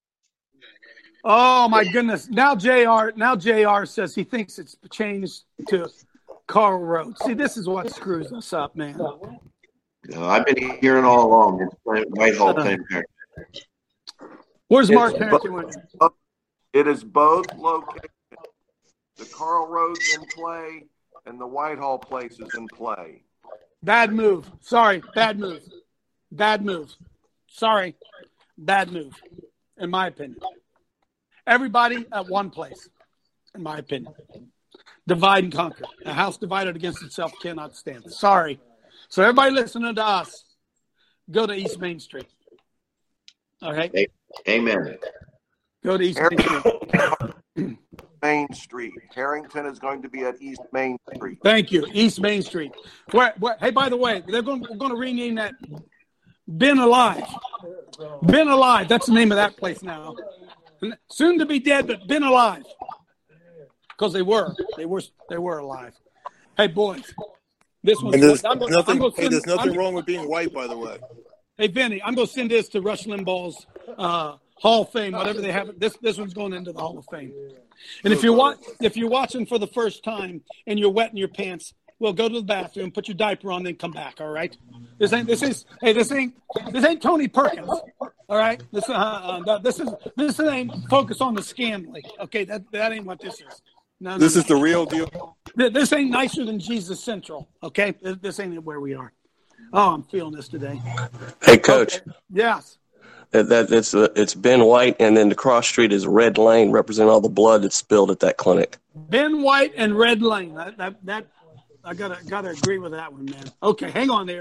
Oh my goodness! Now JR says he thinks it's changed to Carl Road. See, this is what screws us up, man. I've been hearing all along. It's Whitehall Planned Parenthood. Where's Mark Harrington? It is both locations. The Carl Road's in play, and the Whitehall place is in play. Bad move. Sorry, bad move. Bad move. Sorry, bad move. In my opinion. Everybody at one place, in my opinion. Divide and conquer. A house divided against itself cannot stand. Sorry. So everybody listening to us, go to East Main Street. Okay? Amen. Go to East Main Street. Main Street. Harrington is going to be at East Main Street. Thank you. East Main Street. Hey, by the way, we're going to rename that Ben Alive. Ben Alive. That's the name of that place now. Soon to be dead, but been alive. Because they were alive. Hey, boys. This one's there's nothing wrong with being white, by the way. Hey, Vinny, I'm going to send this to Rush Limbaugh's Hall of Fame, whatever they have. This one's going into the Hall of Fame. And if you're watching for the first time and you're wetting your pants, well, go to the bathroom, put your diaper on, then come back. All right. This ain't Tony Perkins. All right. This ain't focus on the scandal. Okay, that ain't what this is. No, this is the real deal. This ain't nicer than Jesus Central. Okay, this ain't where we are. Oh, I'm feeling this today. Hey, Coach. Okay. Yes. It's Ben White, and then the cross street is Red Lane, representing all the blood that's spilled at that clinic. Ben White and Red Lane. That I gotta agree with that one, man. Okay, hang on there.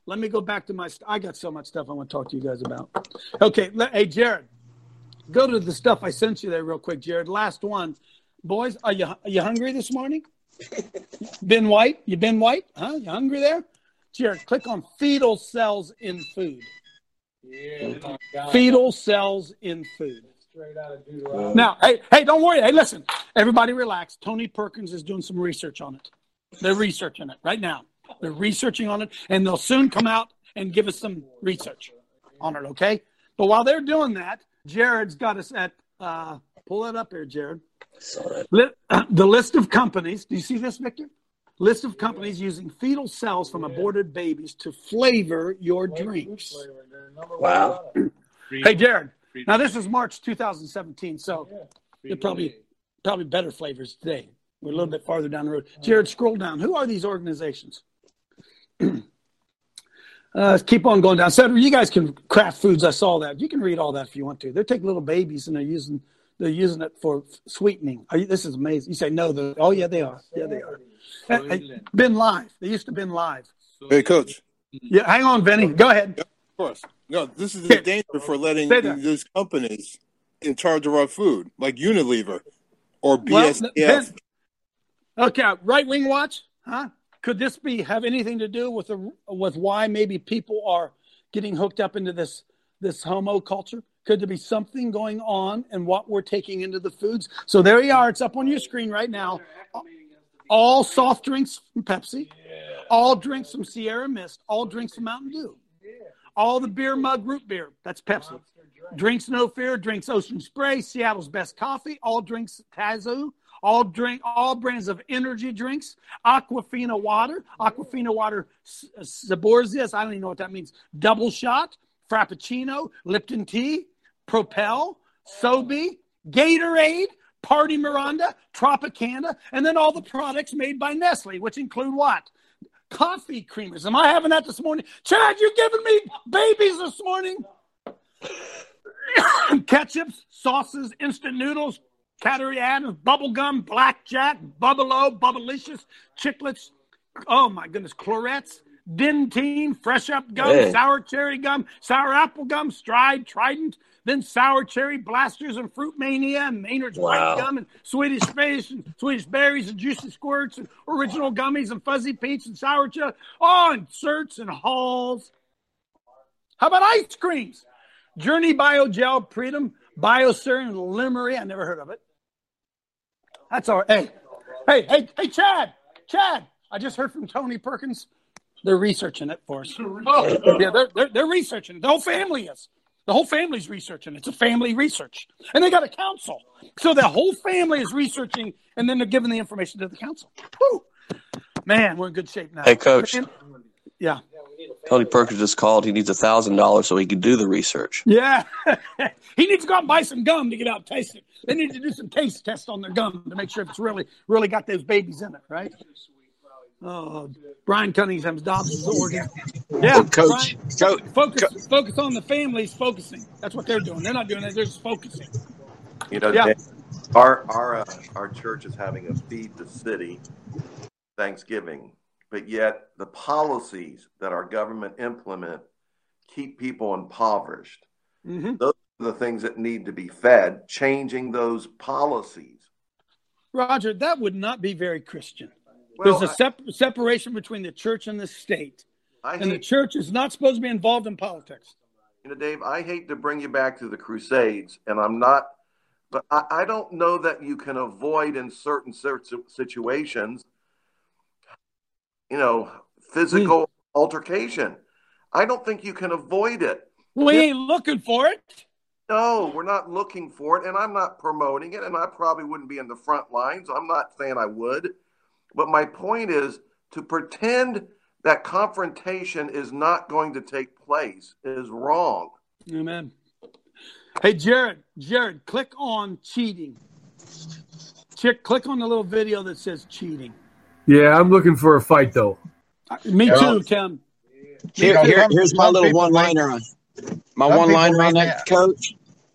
let me go back to I got so much stuff I want to talk to you guys about. Okay. Hey, Jared, go to the stuff I sent you there real quick, Jared. Last one. Boys, are you hungry this morning? Been white? You been white? Huh? You hungry there? Jared, click on fetal cells in food. Yeah. Fetal cells in food. Straight out of Deuteronomy. Now, hey, don't worry. Hey, listen. Everybody relax. Tony Perkins is doing some research on it. They're researching it right now. They're researching on it, and they'll soon come out and give us some research on it, okay? But while they're doing that, Jared's got us at, pull it up here, Jared. The list of companies. Do you see this, Victor? List of companies using fetal cells from aborted babies to flavor your drinks. Wow. Hey, Jared. Now, this is March 2017, so they're probably better flavors today. We're a little bit farther down the road. Jared, scroll down. Who are these organizations? Keep on going down. So you guys can craft foods. I saw that. You can read all that if you want to. They're taking little babies and they're using it for sweetening. This is amazing. You say no. Oh, yeah, they are. Yeah, they are. Been live. They used to been live. Hey, Coach. Yeah, hang on, Vinny. Go ahead. Of course. No, this is the danger for letting these companies in charge of our food, like Unilever or BSF. Okay, Right Wing Watch, huh? Could this have anything to do with why maybe people are getting hooked up into this homo culture? Could there be something going on in what we're taking into the foods? So there you are. It's up on your screen right now. All soft drinks from Pepsi, all drinks from Sierra Mist, all drinks from Mountain Dew, all the beer mug root beer. That's Pepsi. Drinks No Fear, drinks Ocean Spray, Seattle's Best Coffee, all drinks Tazoo. All brands of energy drinks, Aquafina water, Zaborzias, I don't even know what that means, Double Shot, Frappuccino, Lipton Tea, Propel, Sobe, Gatorade, Party Miranda, Tropicana, and then all the products made by Nestle, which include what? Coffee creamers. Am I having that this morning? Chad, you're giving me babies this morning. Ketchups, sauces, instant noodles, Cattery Adams, Bubblegum, Blackjack, Bubble-O, Bubblicious, Chiclets, oh my goodness, Clorettes, Dentine, Fresh Up Gum, Sour Cherry Gum, Sour Apple Gum, Stride, Trident, then Sour Cherry Blasters and Fruit Mania and Maynard's White Gum and Swedish Fish and Swedish Berries and Juicy Squirts and Original Gummies and Fuzzy Peach and Sour Cherry, and Certs and Halls. How about ice creams? Journey Biogel, Freedom, Biosur, and Limery. I never heard of it. That's all right. Hey, Chad, I just heard from Tony Perkins. They're researching it for us. Yeah, they're researching it. The whole family is. The whole family's researching it. It's a family research. And they got a council. So the whole family is researching, and then they're giving the information to the council. Woo! Man, we're in good shape now. Hey, Coach. Yeah. Tony Perkins just called. He needs $1,000 so he can do the research. Yeah. He needs to go out and buy some gum to get out and taste it. They need to do some taste tests on their gum to make sure if it's really got those babies in it, right? Oh, Brian Cunningham's Dobbs' organ. Yeah, Coach. Focus on the families focusing. That's what they're doing. They're not doing that. They're just focusing. You know, yeah. Our church is having a Feed the City Thanksgiving, but yet the policies that our government implement keep people impoverished. Mm-hmm. Those are the things that need to be fed, changing those policies. Roger, that would not be very Christian. Well, there's a separation between the church and the state. And the church is not supposed to be involved in politics. You know, Dave, I hate to bring you back to the Crusades, and I'm not, but I don't know that you can avoid in certain situations, you know, physical altercation. I don't think you can avoid it. We ain't looking for it. No, we're not looking for it, and I'm not promoting it, and I probably wouldn't be in the front lines. I'm not saying I would. But my point is to pretend that confrontation is not going to take place is wrong. Amen. Hey, Jared, click on cheating. Click on the little video that says cheating. Yeah, I'm looking for a fight, though. Me too, Tim. Here's my little one-liner on that, Coach.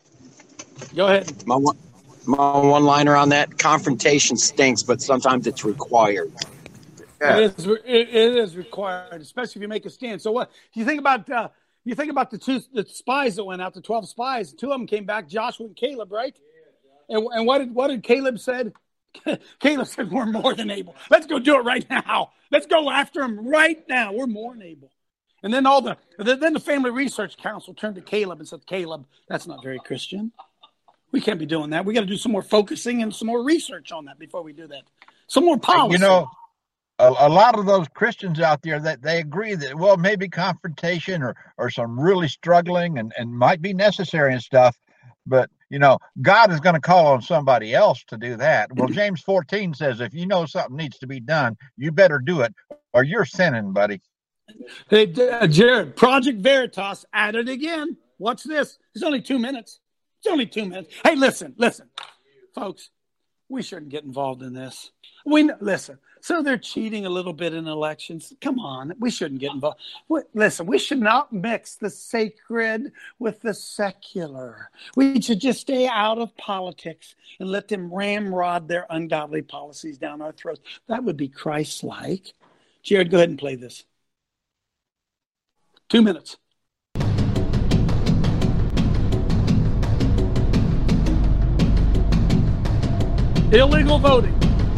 Go ahead. My one-liner on that: confrontation stinks, but sometimes it's required. Yeah. It is required, especially if you make a stand. So what you think about? You think about the spies that went out, the 12 spies. 2 of them came back, Joshua and Caleb, right? And what did Caleb said? Caleb said, "We're more than able. Let's go do it right now. Let's go after him right now. We're more than able." And then the Family Research Council turned to Caleb and said, "Caleb, that's not very Christian. We can't be doing that. We got to do some more focusing and some more research on that before we do that. Some more policy." You know, a lot of those Christians out there that they agree that, well, maybe confrontation or some really struggling and might be necessary and stuff. But, you know, God is going to call on somebody else to do that. Well, James 14 says, if you know something needs to be done, you better do it or you're sinning, buddy. Hey, Jared, Project Veritas at it again. Watch this. It's only 2 minutes. It's only 2 minutes. Hey, listen, folks, we shouldn't get involved in this. Listen, so they're cheating a little bit in elections. Come on, we shouldn't get involved. Listen, we should not mix the sacred with the secular. We should just stay out of politics and let them ramrod their ungodly policies down our throats. That would be Christ-like. Jared, go ahead and play this. 2 minutes. Illegal voting.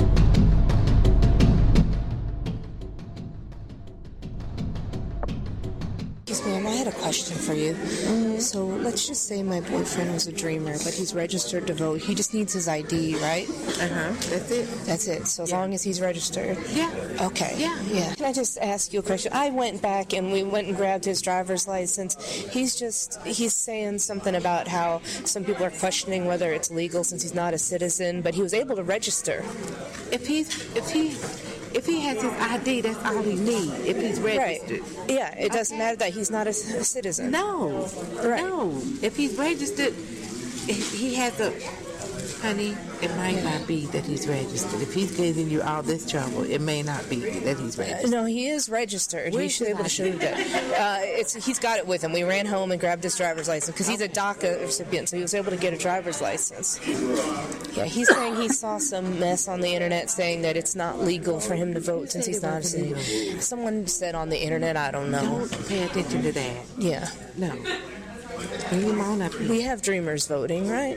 Yes, ma'am, I had a question for you. So let's just say my boyfriend was a dreamer, but he's registered to vote. He just needs his ID, right? That's it. That's it. So as long as he's registered. Yeah. Okay. Yeah. Can I just ask you a question? I went back and we went and grabbed his driver's license. He's saying something about how some people are questioning whether it's legal since he's not a citizen, but he was able to register. If he has his ID, that's all he needs. If he's registered. Right. Yeah, it doesn't matter that he's not a citizen. No. Right. No. If he's registered, he has a... Honey, it might not be that he's registered. If he's getting you all this trouble, it may not be that he's registered. No, he is registered. He should be able to show you that. He's got it with him. We ran home and grabbed his driver's license because he's a DACA recipient, so he was able to get a driver's license. Yeah, he's saying he saw some mess on the internet saying that it's not legal for him to vote since he's not a citizen. Someone said on the internet, I don't know. Don't pay attention to that. Yeah. No. Bring him on up here. We have dreamers voting, right?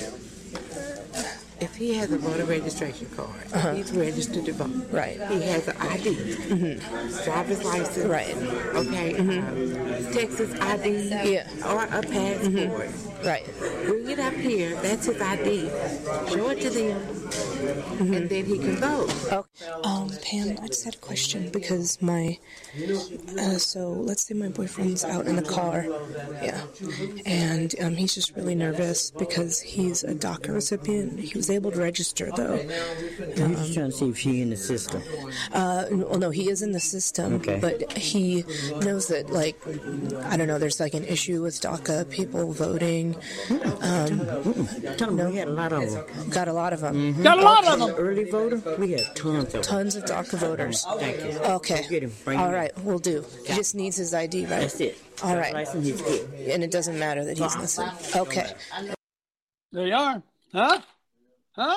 If he has a voter registration card, he's registered to vote. Right. He has an ID, driver's license. Right. Okay. Texas ID. Or a passport. Right. Bring it up here. That's his ID. Show it to them, and then he can vote. Pam, I just had a question because so let's say my boyfriend's out in the car, and he's just really nervous because he's a DACA recipient. He was able to register though. I'm just trying to see if she's in the system. Well, no, he is in the system, but he knows that, like, I don't know, there's like an issue with DACA people voting. Tell them we got a lot of them. Got a lot of them. Got a lot of them. Early voter, we got tons of them. Tons of DACA voters. Thank you. Okay. Get him. All right, we'll do. He just needs his ID, right? That's it. All right. License is good. And it doesn't matter that he's missing. Okay. There you are. Huh?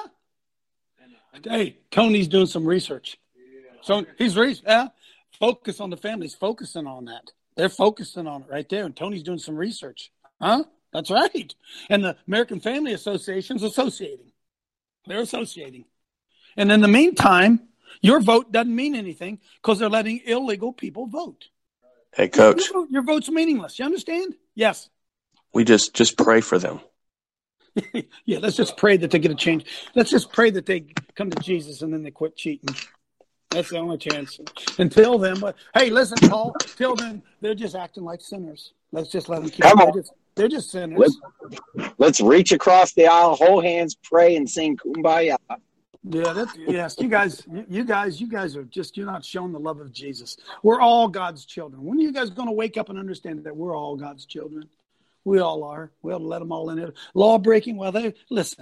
Hey, Tony's doing some research. So he's focus on the families, focusing on that. They're focusing on it right there. And Tony's doing some research. That's right. And the American Family Association's associating. They're associating. And in the meantime, your vote doesn't mean anything because they're letting illegal people vote. Hey, Coach. Your vote's meaningless. You understand? Yes. We just pray for them. Yeah, let's just pray that they get a change. Let's just pray that they come to Jesus and then they quit cheating. That's the only chance. Until then, but hey, listen, Paul, till then, they're just acting like sinners. Let's just let them keep it. They're just sinners. Let's reach across the aisle, hold hands, pray, and sing Kumbaya. Yeah, yes. You guys are just, you're not showing the love of Jesus. We're all God's children. When are you guys going to wake up and understand that we're all God's children? We all are. We ought to let them all in it. Law breaking, well, they're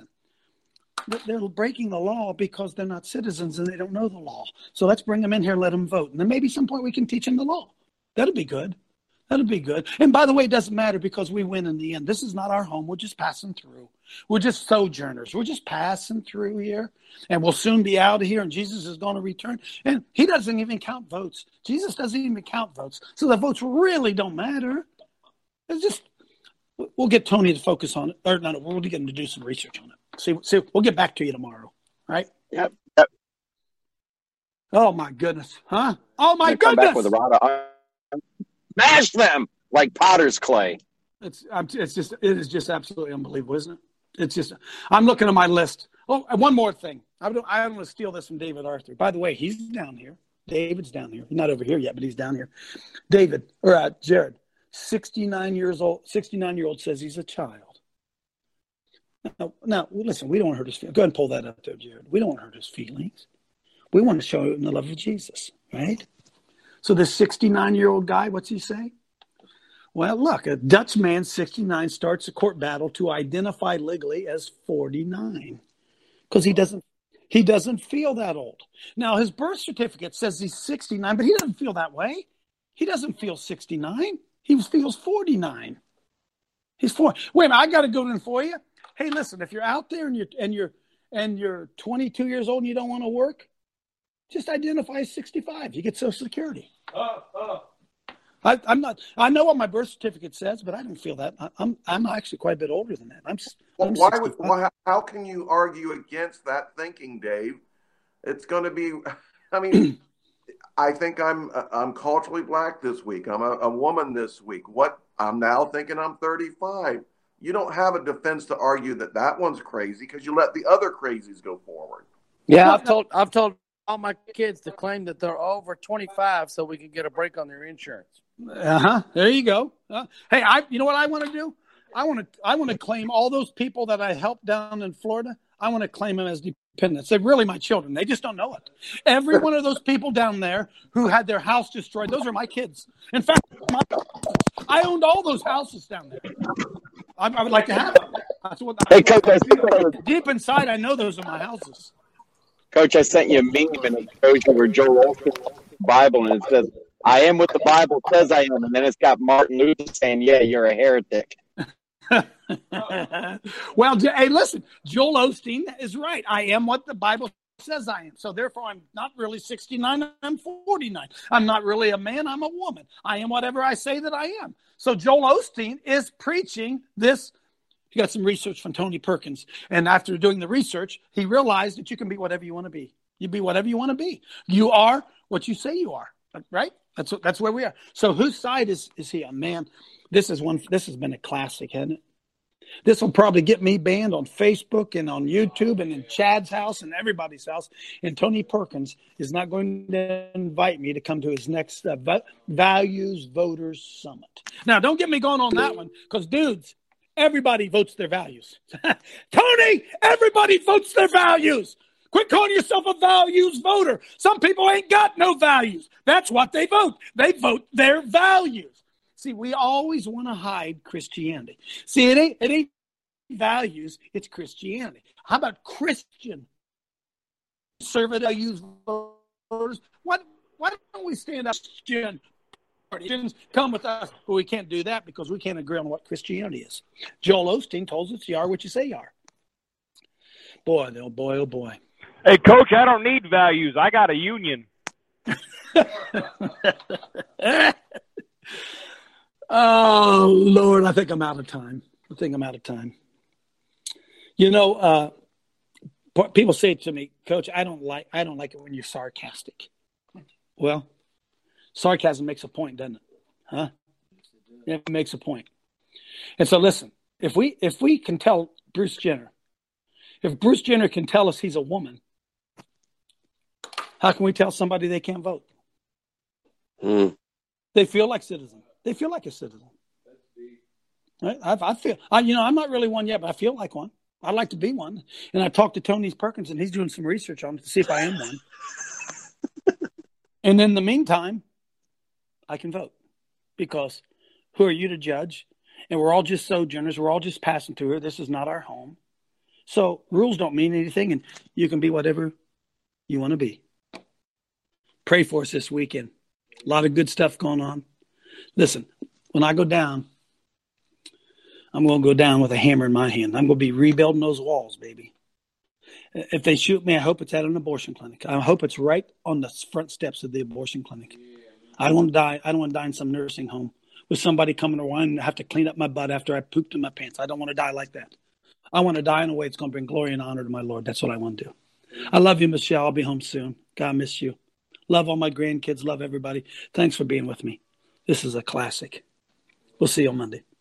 breaking the law because they're not citizens and they don't know the law. So let's bring them in here and let them vote. And then maybe some point we can teach them the law. That'll be good. That'll be good. And by the way, it doesn't matter because we win in the end. This is not our home. We're just passing through. We're just sojourners. We're just passing through here. And we'll soon be out of here. And Jesus is going to return. And he doesn't even count votes. Jesus doesn't even count votes. So the votes really don't matter. It's just, we'll get Tony to focus on it. Or no, we'll get him to do some research on it. See, we'll get back to you tomorrow. Right? Yep. Oh, my goodness. Huh? Oh, my Come goodness. back with a rod of iron. Smash them like potter's clay. It is just absolutely unbelievable, isn't it? It's just, I'm looking at my list. Oh, and one more thing. I don't want to steal this from David Arthur. By the way, he's down here. David's down here. He's not over here yet, but he's down here. Jared, 69-year-old says he's a child. Now, listen, we don't want to hurt his feelings. Go ahead and pull that up there, Jared. We don't want to hurt his feelings. We want to show him the love of Jesus, right? So this 69-year-old guy, what's he say? Well, look, a Dutch man, 69, starts a court battle to identify legally as 49 because he doesn't feel that old. Now, his birth certificate says he's 69, but he doesn't feel that way. He doesn't feel 69. He feels 49. He's 4. Wait a minute, I got to go in for you. Hey, listen, if you're out there and you're 22 years old and you don't want to work, just identify as 65. You get Social Security. I'm not. I know what my birth certificate says, but I don't feel that. I'm actually quite a bit older than that. How can you argue against that thinking, Dave? It's going to be. I mean, I think I'm culturally black this week. I'm a woman this week. I'm now thinking I'm 35. You don't have a defense to argue that one's crazy because you let the other crazies go forward. Yeah, I've told all my kids to claim that they're over 25 so we can get a break on their insurance. There you go. Hey, you know what I want to do? I want to claim all those people that I helped down in Florida. I want to claim them as dependents. They're really my children. They just don't know it. Every one of those people down there who had their house destroyed, those are my kids. In fact, I owned all those houses down there. I would like to have them. Deep inside, I know those are my houses. Coach, I sent you a meme and it shows you where Joel Osteen Bible and it says, "I am what the Bible says I am," and then it's got Martin Luther saying, "Yeah, you're a heretic." Well, hey, listen, Joel Osteen is right. I am what the Bible says I am. So therefore, I'm not really 69. I'm 49. I'm not really a man. I'm a woman. I am whatever I say that I am. So Joel Osteen is preaching this. He got some research from Tony Perkins. And after doing the research, he realized that you can be whatever you want to be. You be whatever you want to be. You are what you say you are, right? That's where we are. So whose side is he on? Man, this has been a classic, hasn't it? This will probably get me banned on Facebook and on YouTube and in Chad's house and everybody's house. And Tony Perkins is not going to invite me to come to his next Values Voters Summit. Now, don't get me going on that one because, dudes, everybody votes their values. Tony, everybody votes their values. Quit calling yourself a values voter. Some people ain't got no values. That's what they vote. They vote their values. See, we always want to hide Christianity. See, it ain't values, it's Christianity. How about Christian conservative values voters? Why don't we stand up? Christians come with us, but we can't do that because we can't agree on what Christianity is. Joel Osteen told us you are what you say you are. Boy, oh boy, oh boy. Hey, Coach, I don't need values. I got a union. Oh, Lord, I think I'm out of time. You know, people say to me, Coach, I don't like it when you're sarcastic. Well, sarcasm makes a point, doesn't it? Huh? It makes a point. And so listen, if we can tell Bruce Jenner, if Bruce Jenner can tell us he's a woman, how can we tell somebody they can't vote? They feel like citizens. They feel like a citizen. Right? I'm not really one yet, but I feel like one. I'd like to be one. And I talked to Tony Perkins, and he's doing some research on it to see if I am one. And in the meantime, I can vote. Because who are you to judge? And we're all just sojourners. We're all just passing through here. This is not our home. So rules don't mean anything, and you can be whatever you want to be. Pray for us this weekend. A lot of good stuff going on. Listen, when I go down, I'm going to go down with a hammer in my hand. I'm going to be rebuilding those walls, baby. If they shoot me, I hope it's at an abortion clinic. I hope it's right on the front steps of the abortion clinic. I don't want to die. I don't want to die in some nursing home with somebody coming around and have to clean up my butt after I pooped in my pants. I don't want to die like that. I want to die in a way that's going to bring glory and honor to my Lord. That's what I want to do. I love you, Michelle. I'll be home soon. God miss you. Love all my grandkids. Love everybody. Thanks for being with me. This is a classic. We'll see you on Monday.